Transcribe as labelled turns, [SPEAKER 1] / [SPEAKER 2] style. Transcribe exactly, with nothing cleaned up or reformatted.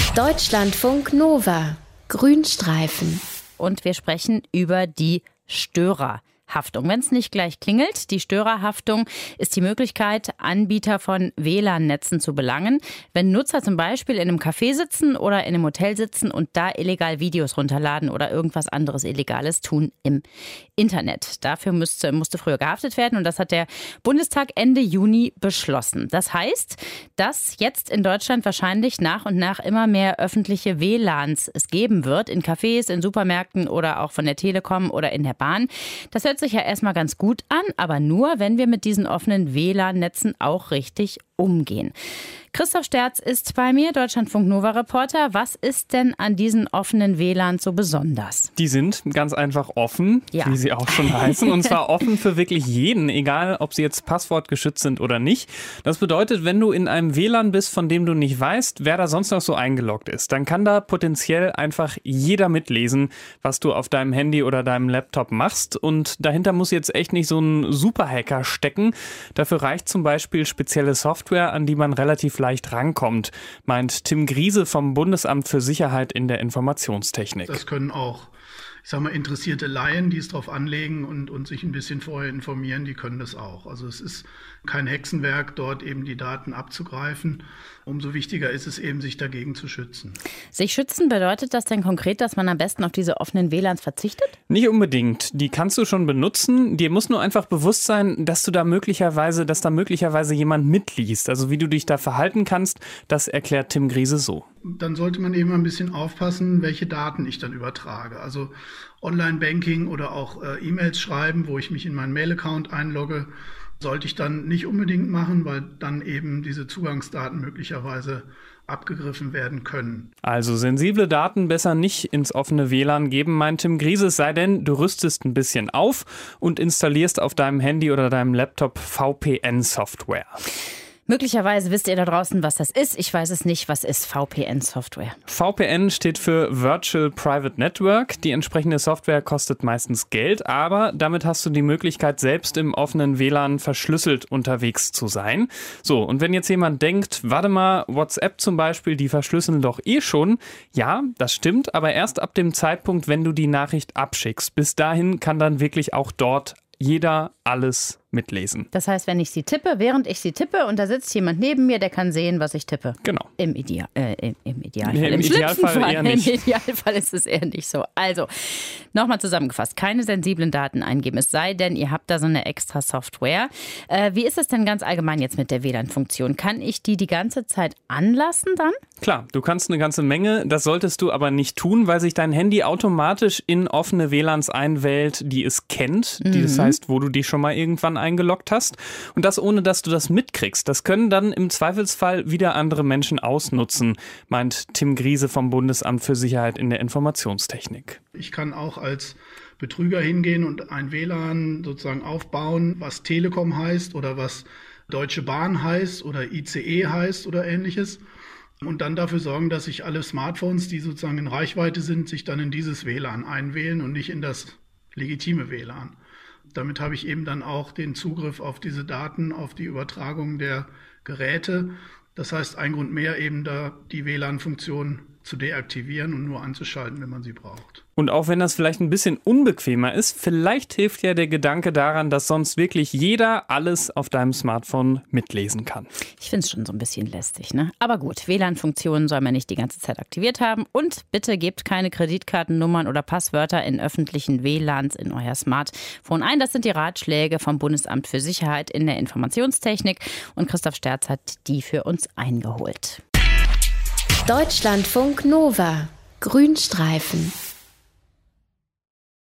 [SPEAKER 1] Deutschlandfunk Nova. Grünstreifen.
[SPEAKER 2] Und wir sprechen über die Störerhaftung. Wenn es nicht gleich klingelt, die Störerhaftung ist die Möglichkeit, Anbieter von W L A N-Netzen zu belangen, wenn Nutzer zum Beispiel in einem Café sitzen oder in einem Hotel sitzen und da illegal Videos runterladen oder irgendwas anderes Illegales tun im Internet. Dafür müsste, musste früher gehaftet werden und das hat der Bundestag Ende Juni beschlossen. Das heißt, dass jetzt in Deutschland wahrscheinlich nach und nach immer mehr öffentliche W L A Ns es geben wird, in Cafés, in Supermärkten oder auch von der Telekom oder in der Bahn. Das hört sich ja erstmal ganz gut an, aber nur, wenn wir mit diesen offenen W L A N-Netzen auch richtig umgehen. Christoph Sterz ist bei mir, Deutschlandfunk-Nova-Reporter. Was ist denn an diesen offenen W L A Ns so besonders?
[SPEAKER 3] Die sind ganz einfach offen, ja. Wie sie auch schon heißen. Und zwar offen für wirklich jeden, egal ob sie jetzt passwortgeschützt sind oder nicht. Das bedeutet, wenn du in einem W L A N bist, von dem du nicht weißt, wer da sonst noch so eingeloggt ist, dann kann da potenziell einfach jeder mitlesen, was du auf deinem Handy oder deinem Laptop machst. Und dahinter muss jetzt echt nicht so ein Superhacker stecken. Dafür reicht zum Beispiel spezielle Software, an die man relativ leicht rankommt, meint Tim Griese vom Bundesamt für Sicherheit in der Informationstechnik.
[SPEAKER 4] Das können auch, ich sag mal, interessierte Laien, die es drauf anlegen und, und sich ein bisschen vorher informieren, die können das auch. Also es ist kein Hexenwerk, dort eben die Daten abzugreifen. Umso wichtiger ist es eben, sich dagegen zu schützen.
[SPEAKER 2] Sich schützen, bedeutet das denn konkret, dass man am besten auf diese offenen W L A Ns verzichtet?
[SPEAKER 3] Nicht unbedingt. Die kannst du schon benutzen. Dir muss nur einfach bewusst sein, dass du da möglicherweise, dass da möglicherweise jemand mitliest. Also wie du dich da verhalten kannst, das erklärt Tim Griese so.
[SPEAKER 4] Dann sollte man eben ein bisschen aufpassen, welche Daten ich dann übertrage. Also Online-Banking oder auch äh, E-Mails schreiben, wo ich mich in meinen Mail-Account einlogge, sollte ich dann nicht unbedingt machen, weil dann eben diese Zugangsdaten möglicherweise abgegriffen werden können.
[SPEAKER 3] Also sensible Daten besser nicht ins offene W L A N geben, meint Tim Griese, es sei denn, du rüstest ein bisschen auf und installierst auf deinem Handy oder deinem Laptop V P N-Software.
[SPEAKER 2] Möglicherweise wisst ihr da draußen, was das ist. Ich weiß es nicht. Was ist V P N-Software?
[SPEAKER 3] V P N steht für Virtual Private Network. Die entsprechende Software kostet meistens Geld, aber damit hast du die Möglichkeit, selbst im offenen W L A N verschlüsselt unterwegs zu sein. So, und wenn jetzt jemand denkt, warte mal, WhatsApp zum Beispiel, die verschlüsseln doch eh schon. Ja, das stimmt, aber erst ab dem Zeitpunkt, wenn du die Nachricht abschickst. Bis dahin kann dann wirklich auch dort jeder alles mitlesen.
[SPEAKER 2] Das heißt, wenn ich sie tippe, während ich sie tippe und da sitzt jemand neben mir, der kann sehen, was ich tippe.
[SPEAKER 3] Genau.
[SPEAKER 2] Im, Ideal, äh, im, im Idealfall.
[SPEAKER 3] Nee, Im, Im Idealfall
[SPEAKER 2] Fall.
[SPEAKER 3] eher nicht.
[SPEAKER 2] Im Idealfall ist es eher nicht so. Also, nochmal zusammengefasst, keine sensiblen Daten eingeben. Es sei denn, ihr habt da so eine extra Software. Äh, wie ist es denn ganz allgemein jetzt mit der W L A N-Funktion? Kann ich die die ganze Zeit anlassen dann?
[SPEAKER 3] Klar, du kannst eine ganze Menge. Das solltest du aber nicht tun, weil sich dein Handy automatisch in offene W L A Ns einwählt, die es kennt. Mhm. Die, das heißt, wo du dich schon mal irgendwann eingeloggt hast. Und das ohne, dass du das mitkriegst. Das können dann im Zweifelsfall wieder andere Menschen ausnutzen, meint Tim Griese vom Bundesamt für Sicherheit in der Informationstechnik.
[SPEAKER 4] Ich kann auch als Betrüger hingehen und ein W L A N sozusagen aufbauen, was Telekom heißt oder was Deutsche Bahn heißt oder I C E heißt oder ähnliches. Und dann dafür sorgen, dass sich alle Smartphones, die sozusagen in Reichweite sind, sich dann in dieses W L A N einwählen und nicht in das legitime W L A N. Damit habe ich eben dann auch den Zugriff auf diese Daten, auf die Übertragung der Geräte. Das heißt, ein Grund mehr eben da die W L A N-Funktion zu deaktivieren und nur anzuschalten, wenn man sie braucht.
[SPEAKER 3] Und auch wenn das vielleicht ein bisschen unbequemer ist, vielleicht hilft ja der Gedanke daran, dass sonst wirklich jeder alles auf deinem Smartphone mitlesen kann.
[SPEAKER 2] Ich finde es schon so ein bisschen lästig, ne? Aber gut, W L A N-Funktionen soll man nicht die ganze Zeit aktiviert haben. Und bitte gebt keine Kreditkartennummern oder Passwörter in öffentlichen W L A Ns in euer Smartphone ein. Das sind die Ratschläge vom Bundesamt für Sicherheit in der Informationstechnik. Und Christoph Sterz hat die für uns eingeholt.
[SPEAKER 1] Deutschlandfunk Nova. Grünstreifen.